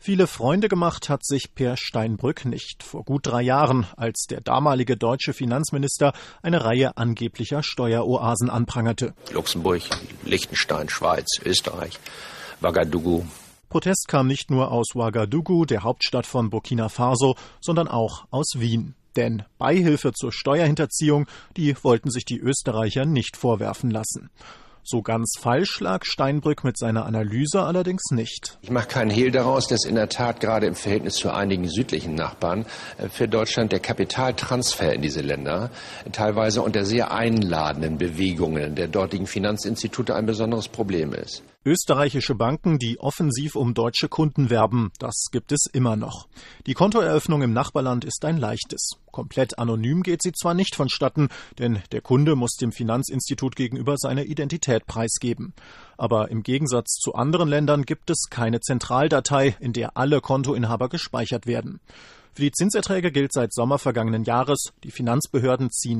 Viele Freunde gemacht hat sich Peer Steinbrück nicht. Vor gut 3 Jahren, als der damalige deutsche Finanzminister eine Reihe angeblicher Steueroasen anprangerte. Luxemburg, Liechtenstein, Schweiz, Österreich, Ouagadougou. Protest kam nicht nur aus Ouagadougou, der Hauptstadt von Burkina Faso, sondern auch aus Wien. Denn Beihilfe zur Steuerhinterziehung, die wollten sich die Österreicher nicht vorwerfen lassen. So ganz falsch lag Steinbrück mit seiner Analyse allerdings nicht. Ich mache keinen Hehl daraus, dass in der Tat gerade im Verhältnis zu einigen südlichen Nachbarn für Deutschland der Kapitaltransfer in diese Länder teilweise unter sehr einladenden Bewegungen der dortigen Finanzinstitute ein besonderes Problem ist. Österreichische Banken, die offensiv um deutsche Kunden werben, das gibt es immer noch. Die Kontoeröffnung im Nachbarland ist ein leichtes. Komplett anonym geht sie zwar nicht vonstatten, denn der Kunde muss dem Finanzinstitut gegenüber seine Identität preisgeben. Aber im Gegensatz zu anderen Ländern gibt es keine Zentraldatei, in der alle Kontoinhaber gespeichert werden. Für die Zinserträge gilt seit Sommer vergangenen Jahres, die Finanzbehörden ziehen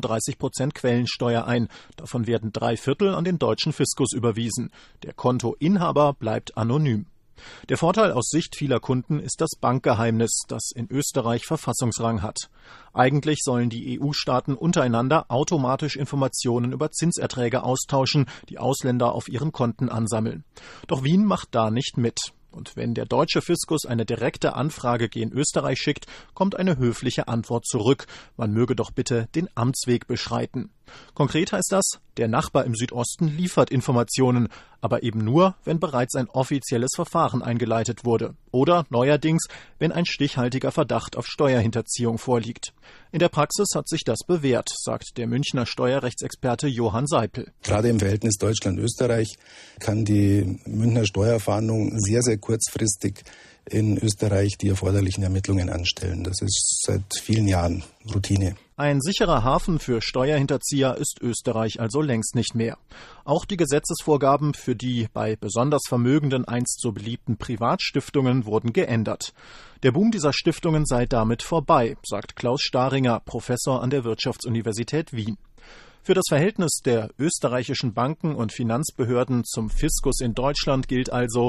35% Quellensteuer ein. Davon werden 3/4 an den deutschen Fiskus überwiesen. Der Kontoinhaber bleibt anonym. Der Vorteil aus Sicht vieler Kunden ist das Bankgeheimnis, das in Österreich Verfassungsrang hat. Eigentlich sollen die EU-Staaten untereinander automatisch Informationen über Zinserträge austauschen, die Ausländer auf ihren Konten ansammeln. Doch Wien macht da nicht mit. Und wenn der deutsche Fiskus eine direkte Anfrage gegen Österreich schickt, kommt eine höfliche Antwort zurück. Man möge doch bitte den Amtsweg beschreiten. Konkret heißt das, der Nachbar im Südosten liefert Informationen, aber eben nur, wenn bereits ein offizielles Verfahren eingeleitet wurde. Oder neuerdings, wenn ein stichhaltiger Verdacht auf Steuerhinterziehung vorliegt. In der Praxis hat sich das bewährt, sagt der Münchner Steuerrechtsexperte Johann Seipel. Gerade im Verhältnis Deutschland-Österreich kann die Münchner Steuerfahndung sehr, sehr kurzfristig in Österreich die erforderlichen Ermittlungen anstellen. Das ist seit vielen Jahren Routine. Ein sicherer Hafen für Steuerhinterzieher ist Österreich also längst nicht mehr. Auch die Gesetzesvorgaben für die bei besonders Vermögenden einst so beliebten Privatstiftungen wurden geändert. Der Boom dieser Stiftungen sei damit vorbei, sagt Klaus Staringer, Professor an der Wirtschaftsuniversität Wien. Für das Verhältnis der österreichischen Banken und Finanzbehörden zum Fiskus in Deutschland gilt also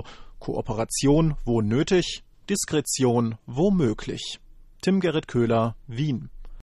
Kooperation wo nötig, Diskretion wo möglich. Tim Gerrit Köhler, Wien.